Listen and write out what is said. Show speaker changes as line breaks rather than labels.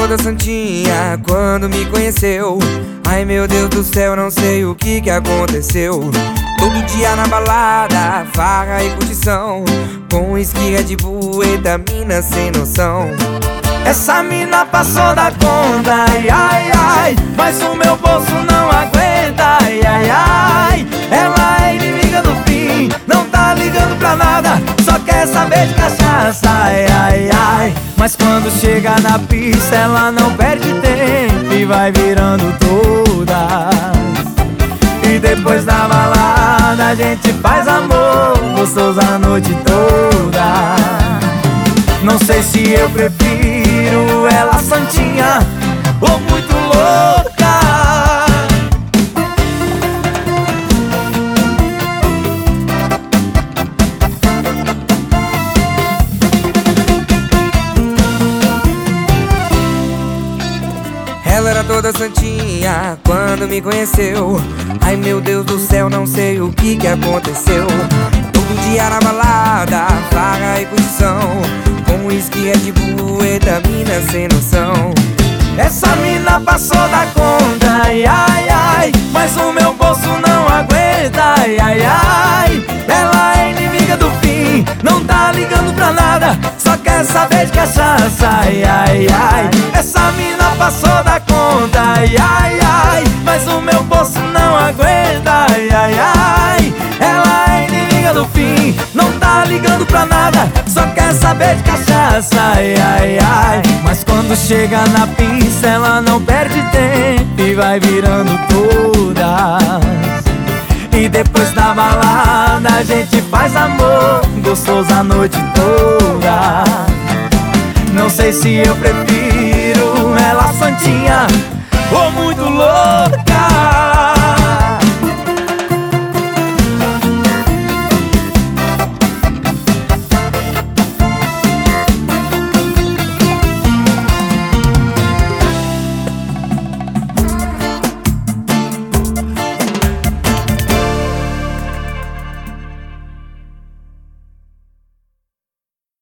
toda santinha quando me conheceu. Ai meu Deus do céu, não sei o que aconteceu. Todo dia na balada, farra e curtição, com uísque, Red Bull, etamina sem noção. Essa mina passou da conta, ai, ai, ai, mas o meu bolso não aguenta, ai, ai, ai. Ela é inimiga do fim, não tá ligando pra nada, só quer saber de cachaça, ai, ai, ai. Mas quando chega na pista ela não perde tempo e vai virando todas. E depois da balada a gente faz amor gostoso a noite toda. Não sei se eu prefiro ela santinha ou muito louca. Ela era toda santinha quando me conheceu. Ai meu Deus do céu, não sei o que aconteceu. Todo dia na balada, farra e curtição, com uísque, Red Bull, etamina sem noção. Essa mina passou da conta, ai, ai, ai, mas o meu bolso não aguenta, ai, ai, ai. Ela é inimiga do fim, não tá ligando pra nada, só quer saber de cachaça, ai, ai, ai. Essa mina passou da conta, ai, ai, ai, mas o meu bolso não aguenta, ai, ai, ai. Ela é inimiga do fim, não tá ligando pra nada, só quer saber de cachaça, ai, ai, ai. Mas quando chega na pista ela não perde tempo e vai virando todas. E depois da balada a gente faz amor gostoso a noite toda. Não sei se eu prefiro ela santinha